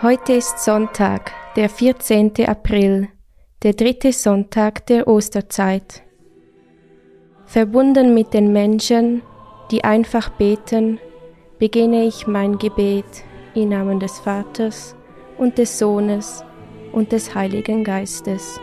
Heute ist Sonntag, der 14. April, der 3. Sonntag der Osterzeit. Verbunden mit den Menschen, die einfach beten, beginne ich mein Gebet im Namen des Vaters und des Sohnes und des Heiligen Geistes.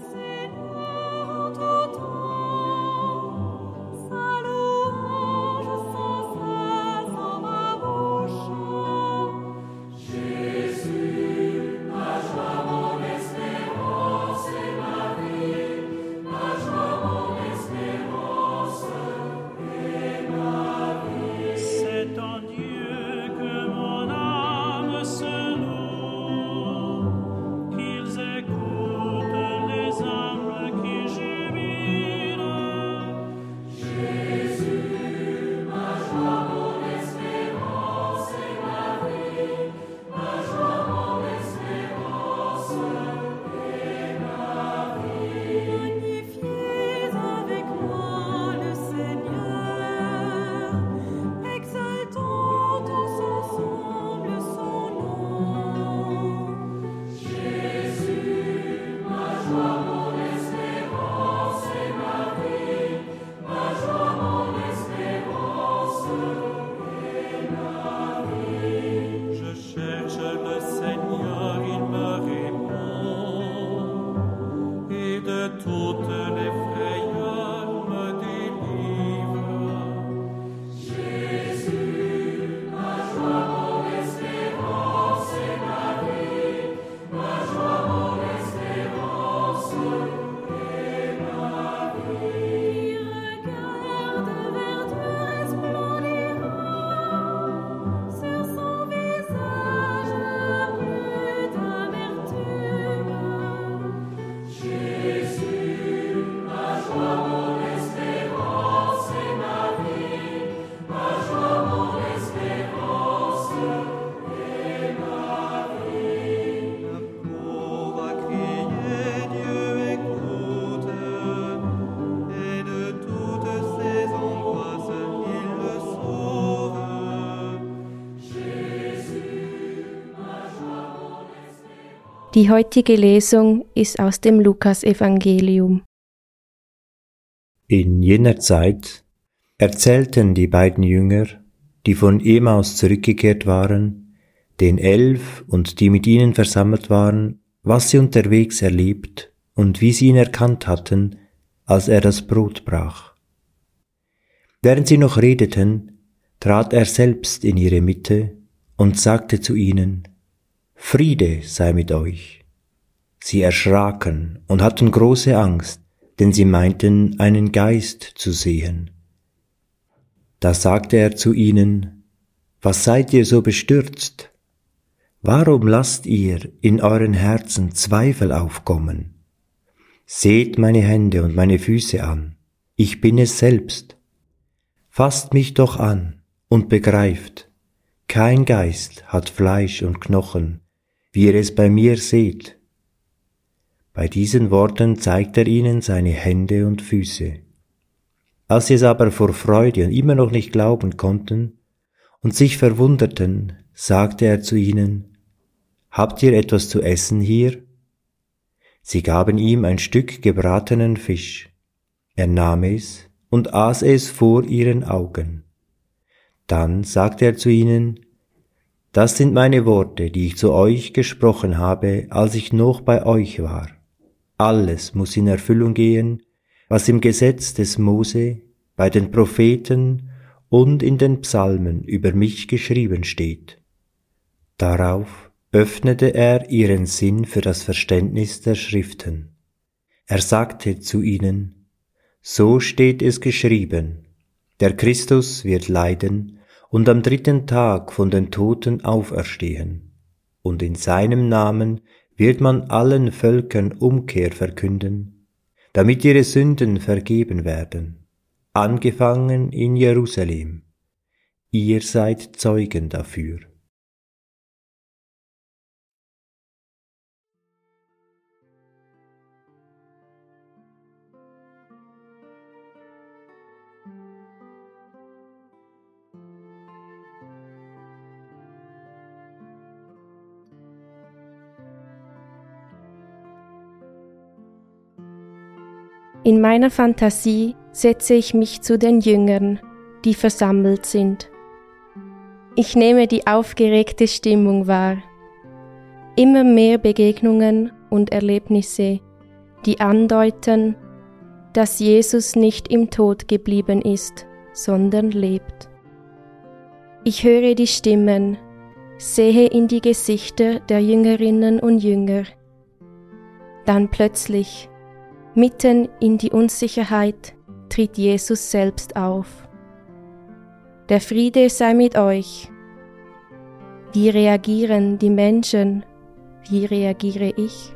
Die heutige Lesung ist aus dem Lukasevangelium. In jener Zeit erzählten die beiden Jünger, die von Emaus zurückgekehrt waren, den 11 und die mit ihnen versammelt waren, was sie unterwegs erlebt und wie sie ihn erkannt hatten, als er das Brot brach. Während sie noch redeten, trat er selbst in ihre Mitte und sagte zu ihnen: Friede sei mit euch. Sie erschraken und hatten große Angst, denn sie meinten, einen Geist zu sehen. Da sagte er zu ihnen: Was seid ihr so bestürzt? Warum lasst ihr in euren Herzen Zweifel aufkommen? Seht meine Hände und meine Füße an, ich bin es selbst. Fasst mich doch an und begreift, kein Geist hat Fleisch und Knochen, wie ihr es bei mir seht. Bei diesen Worten zeigt er ihnen seine Hände und Füße. Als sie es aber vor Freude und immer noch nicht glauben konnten und sich verwunderten, sagte er zu ihnen: Habt ihr etwas zu essen hier? Sie gaben ihm ein Stück gebratenen Fisch. Er nahm es und aß es vor ihren Augen. Dann sagte er zu ihnen: Das sind meine Worte, die ich zu euch gesprochen habe, als ich noch bei euch war. Alles muss in Erfüllung gehen, was im Gesetz des Mose, bei den Propheten und in den Psalmen über mich geschrieben steht. Darauf öffnete er ihren Sinn für das Verständnis der Schriften. Er sagte zu ihnen: So steht es geschrieben, der Christus wird leiden und am 3. Tag von den Toten auferstehen, und in seinem Namen wird man allen Völkern Umkehr verkünden, damit ihre Sünden vergeben werden, angefangen in Jerusalem. Ihr seid Zeugen dafür. In meiner Fantasie setze ich mich zu den Jüngern, die versammelt sind. Ich nehme die aufgeregte Stimmung wahr. Immer mehr Begegnungen und Erlebnisse, die andeuten, dass Jesus nicht im Tod geblieben ist, sondern lebt. Ich höre die Stimmen, sehe in die Gesichter der Jüngerinnen und Jünger. Dann plötzlich, mitten in die Unsicherheit, tritt Jesus selbst auf. Der Friede sei mit euch. Wie reagieren die Menschen? Wie reagiere ich?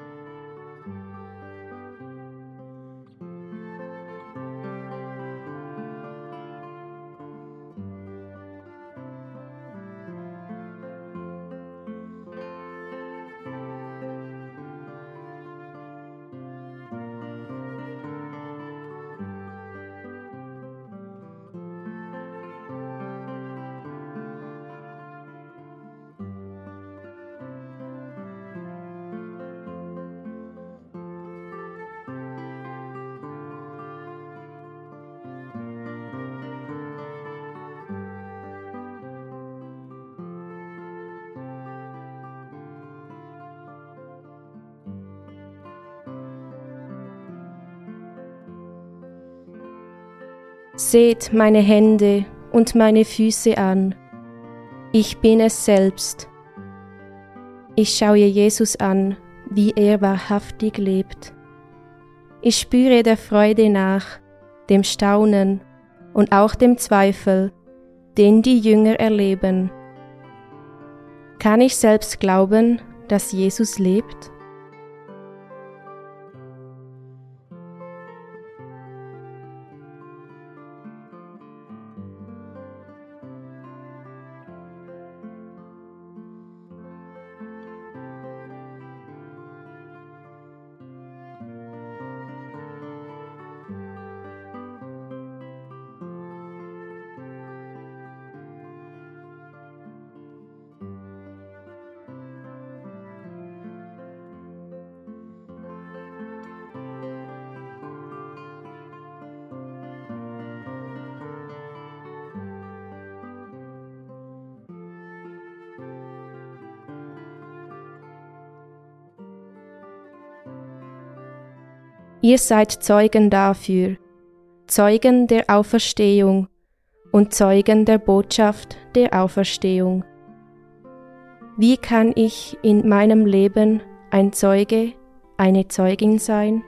Seht meine Hände und meine Füße an. Ich bin es selbst. Ich schaue Jesus an, wie er wahrhaftig lebt. Ich spüre der Freude nach, dem Staunen und auch dem Zweifel, den die Jünger erleben. Kann ich selbst glauben, dass Jesus lebt? Ihr seid Zeugen dafür, Zeugen der Auferstehung und Zeugen der Botschaft der Auferstehung. Wie kann ich in meinem Leben ein Zeuge, eine Zeugin sein?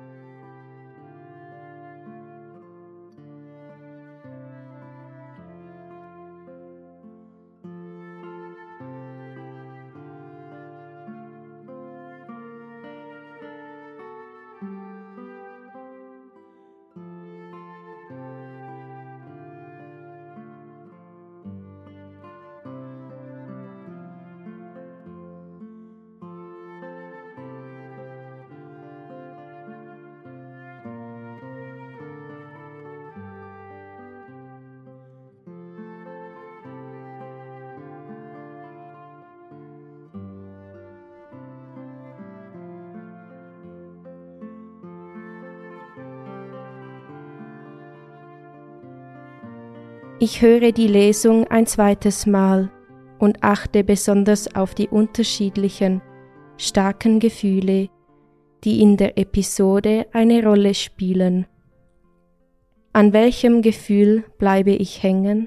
Ich höre die Lesung ein zweites Mal und achte besonders auf die unterschiedlichen, starken Gefühle, die in der Episode eine Rolle spielen. An welchem Gefühl bleibe ich hängen?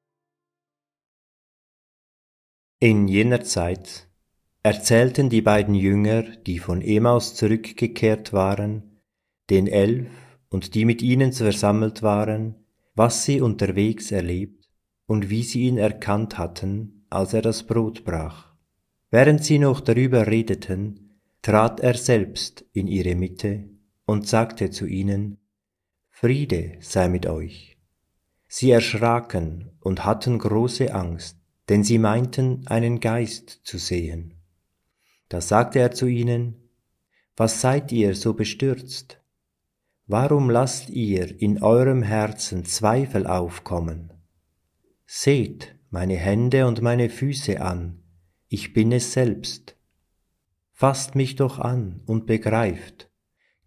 In jener Zeit erzählten die beiden Jünger, die von Emaus zurückgekehrt waren, den 11 und die mit ihnen versammelt waren, was sie unterwegs erlebt und wie sie ihn erkannt hatten, als er das Brot brach. Während sie noch darüber redeten, trat er selbst in ihre Mitte und sagte zu ihnen: Friede sei mit euch. Sie erschraken und hatten große Angst, denn sie meinten, einen Geist zu sehen. Da sagte er zu ihnen: Was seid ihr so bestürzt? Warum lasst ihr in eurem Herzen Zweifel aufkommen? Seht meine Hände und meine Füße an, ich bin es selbst. Fasst mich doch an und begreift,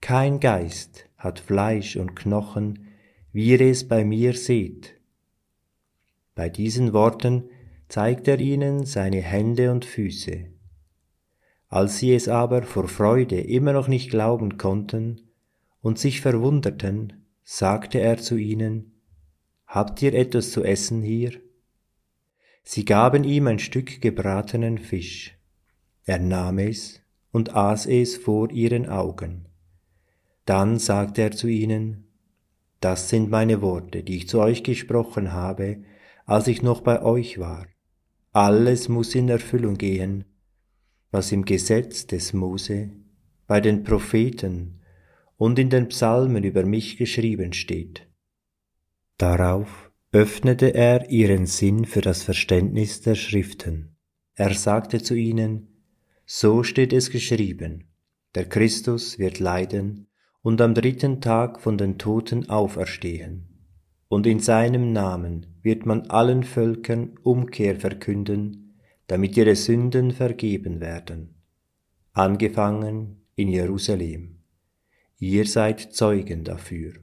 Kein Geist hat Fleisch und Knochen, wie ihr es bei mir seht. Bei diesen Worten zeigt er ihnen seine Hände und Füße. Als sie es aber vor Freude immer noch nicht glauben konnten und sich verwunderten, sagte er zu ihnen: Habt ihr etwas zu essen hier? Sie gaben ihm ein Stück gebratenen Fisch. Er nahm es und aß es vor ihren Augen. Dann sagte er zu ihnen: Das sind meine Worte, die ich zu euch gesprochen habe, als ich noch bei euch war. Alles muss in Erfüllung gehen, was im Gesetz des Mose, bei den Propheten und in den Psalmen über mich geschrieben steht. Darauf öffnete er ihren Sinn für das Verständnis der Schriften. Er sagte zu ihnen: So steht es geschrieben, der Christus wird leiden und am 3. Tag von den Toten auferstehen. Und in seinem Namen wird man allen Völkern Umkehr verkünden, damit ihre Sünden vergeben werden. Angefangen in Jerusalem. Ihr seid Zeugen dafür.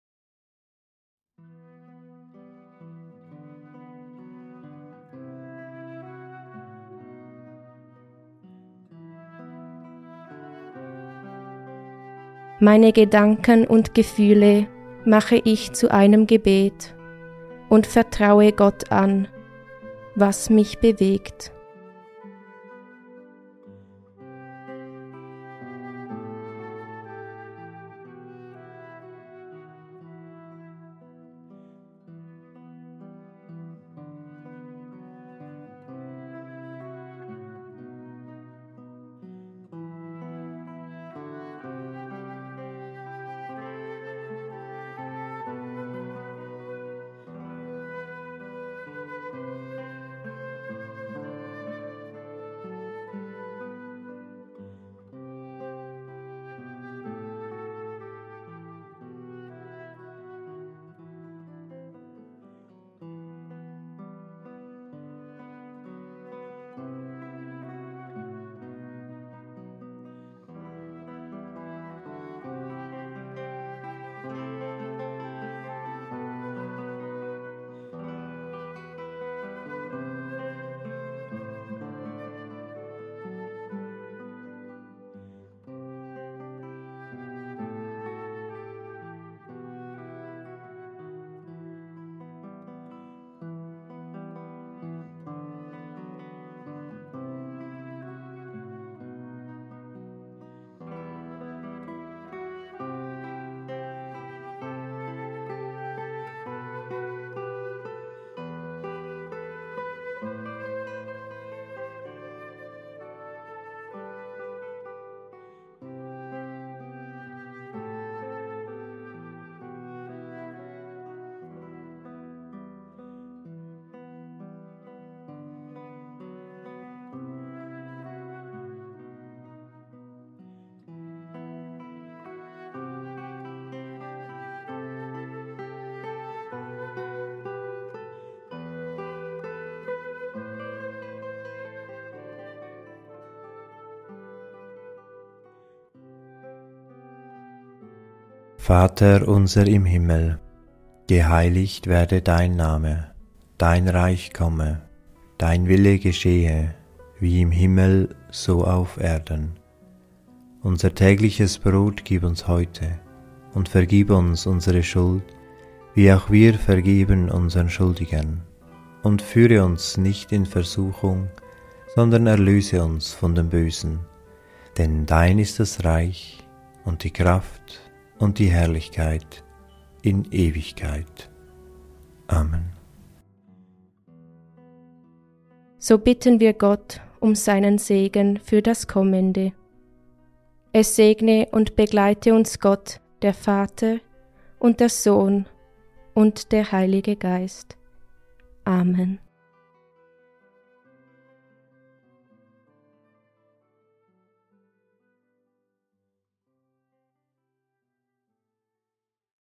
Meine Gedanken und Gefühle mache ich zu einem Gebet und vertraue Gott an, was mich bewegt. Vater unser im Himmel, geheiligt werde dein Name, dein Reich komme, dein Wille geschehe, wie im Himmel, so auf Erden. Unser tägliches Brot gib uns heute und vergib uns unsere Schuld, wie auch wir vergeben unseren Schuldigern. Und führe uns nicht in Versuchung, sondern erlöse uns von dem Bösen. Denn dein ist das Reich und die Kraft und die Herrlichkeit in Ewigkeit. Amen. So bitten wir Gott um seinen Segen für das Kommende. Es segne und begleite uns Gott, der Vater und der Sohn und der Heilige Geist. Amen.